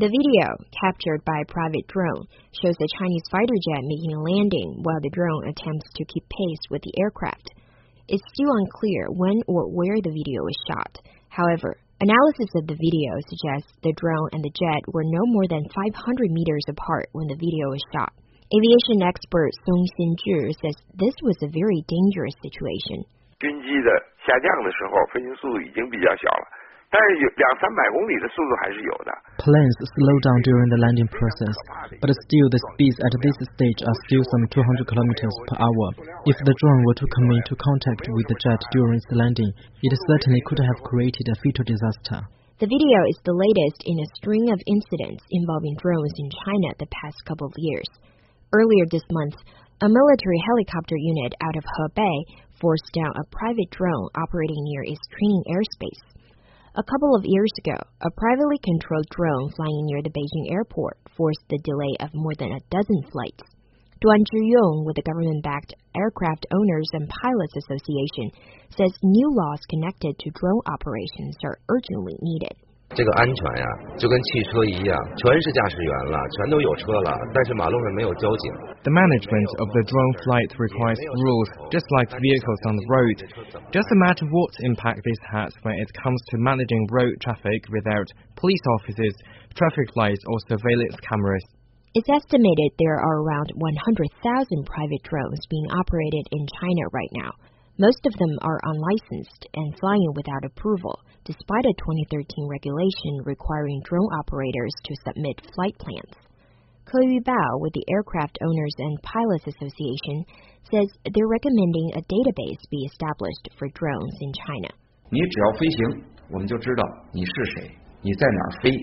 The video, captured by a private drone, shows a Chinese fighter jet making a landing while the drone attempts to keep pace with the aircraft. It's still unclear when or where the video was shot. However, analysis of the video suggests the drone and the jet were no more than 500 meters apart when the video was shot. Aviation expert Song Xinzhi says this was a very dangerous situation. 军机的下降的时候，飞行速度已经比较小了。但是有200-300公里的速度还是有的。 Planes slow down during the landing process, but still the speeds at this stage are still some 200 kilometers per hour. If the drone were to come into contact with the jet during its landing, it certainly could have created a fatal disaster. The video is the latest in a string of incidents involving drones in China the past couple of years. Earlier this month, a military helicopter unit out of Hebei forced down a private drone operating near its training airspace. A couple of years ago, a privately controlled drone flying near the Beijing airport forced the delay of more than a dozen flights. Duan Zhiyong, with the government-backed Aircraft Owners and Pilots Association, says new laws connected to drone operations are urgently needed. 这个安全呀，就跟汽车一样，全是驾驶员了，全都有车了，但是马路上没有交警。 The management of the drone flight requires rules, just like vehicles on the road. Just imagine what impact this has when it comes to managing road traffic without police officers, traffic lights, or surveillance cameras. It's estimated there are around 100,000 private drones being operated in China right now. Most of them are unlicensed and flying without approval, despite a 2013 regulation requiring drone operators to submit flight plans. Ke Yubao, with the Aircraft Owners and Pilots Association, says they're recommending a database be established for drones in China. 你只要飞行，我们就知道你是谁，你在哪儿飞。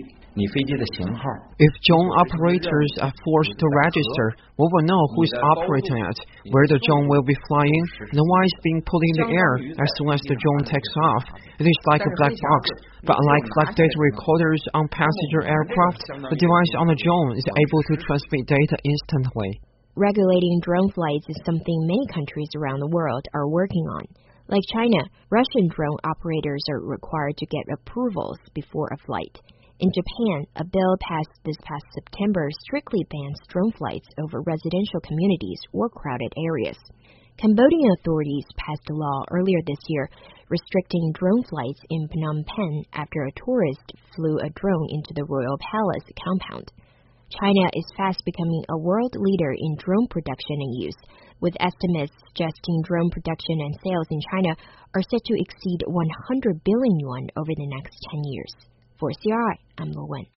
If drone operators are forced to register, we will know who is operating it, where the drone will be flying, and why it's being put in the air as soon as the drone takes off. It is like a black box, but unlike flight data recorders on passenger aircraft, the device on the drone is able to transmit data instantly. Regulating drone flights is something many countries around the world are working on. Like China, Russian drone operators are required to get approvals before a flight. In Japan, a bill passed this past September strictly bans drone flights over residential communities or crowded areas. Cambodian authorities passed a law earlier this year restricting drone flights in Phnom Penh after a tourist flew a drone into the royal palace compound. China is fast becoming a world leader in drone production and use, with estimates suggesting drone production and sales in China are set to exceed 100 billion yuan over the next 10 years. For CRI, I'm Lo Wen.